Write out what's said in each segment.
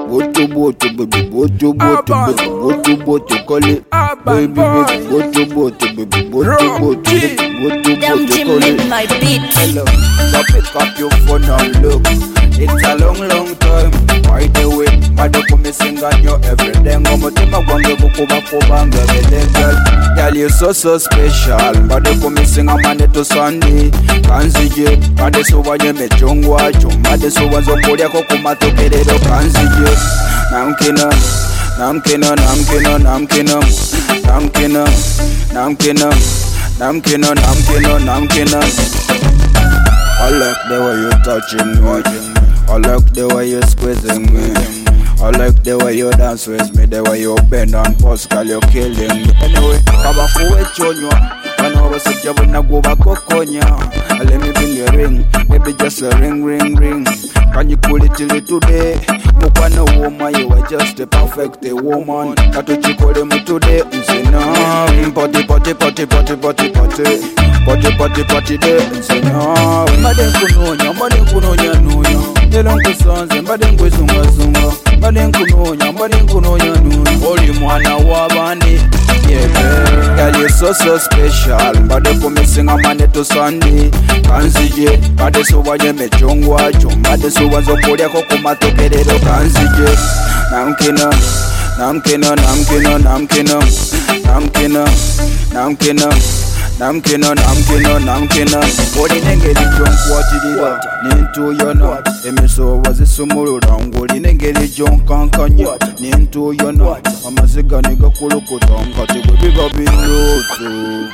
Boto boto baby, boto boto baby, boto boto call it. Baby baby, boto boto baby, boto boto baby, boto Damn boto Jim call made it. my beat. Hello, so pick up your phone and look. It's a long time. Why the way? Mother come sing on you every day. Ngomo tema wange bukuba kubanga girl. Girl you so special. Mother come sing on Monday to Sunday. Kanzije, mother so wanye mechongwa chuma. Mother so wanzo kolya ko kumatokerero kanzije. Namkina, namkina, namkina, namkina, namkina, namkina, namkina, namkina, namkina. I like the way you touching me. I like the way you squeezing me. I like the way you dance with me. The way you bend and pause, girl, you're killing me. Anyway, kaba fuwe chonyo. When I was a job, na go back konya. Let me bring your ring, baby, just a ring, ring, ring. Can you pull it till it today? Mukwana woman, you are just a perfect woman. Katuchikole mu today, nsena. Potty, potty, potty, potty, potty, potty. Potty, potty, potty, day, nsena. Mbade kunonya, nunya. Elon kusanze, mbade zunga. Mbade kunonya, nunya. Oli mwana wabandi, yeah. Girl, you so special. Mbade kumissing on Monday to Sunday. Kanzije, mbade so wanye mechongwa chuma. Mbade so wanzo kolya ko kumatokerero kanzije. Namkina, namkina, namkina, namkina, namkina, namkina. Namkina, namkina, namkina. Odi nengeri jonkwatira nintu yona. Emiso wazisumulula ngoli nengeri jonkankanya nintu yona. Amaziga nigakulukuta nkati bwe biba biloto.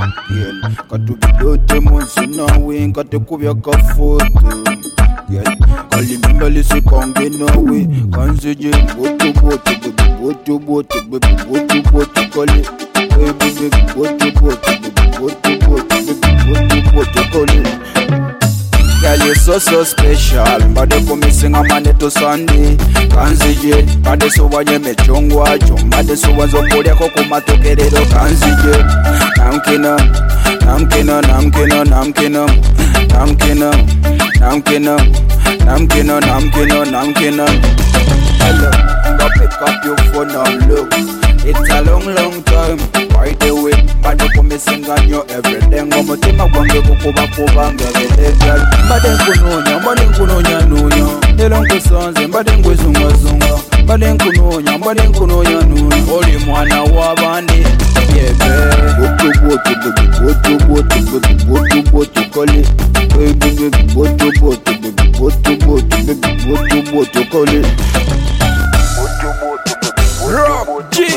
Kati bilote munsi nawe nkati kubya kafoto. Kalimimba lisikange nawe kanzije boto boto baby, boto boto baby, boto boto kale. Baby baby, boto boto baby, boto boto baby, boto boto kale. Girl, you so special. Mbade kumissing on Monday to Sunday. Kanzije, mbade so wanye mechongwa chuma. Mbade so wanzo kolya ko kumatokerero kanzije. Namkina, namkina, namkina, namkina, namkina, namkina, namkina, namkina, namkina. Hello, go pick up your phone and look. It's a long time. Why the way? Mbade kumissing on you every day. Ngomo tema wange bukuba kubanga girl. Mbade kunonya, nunya. Elon kusanze, mbade zunga. Mbade kunonya, nunya. Oli mwana wabandi, yeah. Boto boto baby, boto boto baby, boto boto call it. Baby baby, boto boto baby, boto boto baby, boto boto call it. Rock G.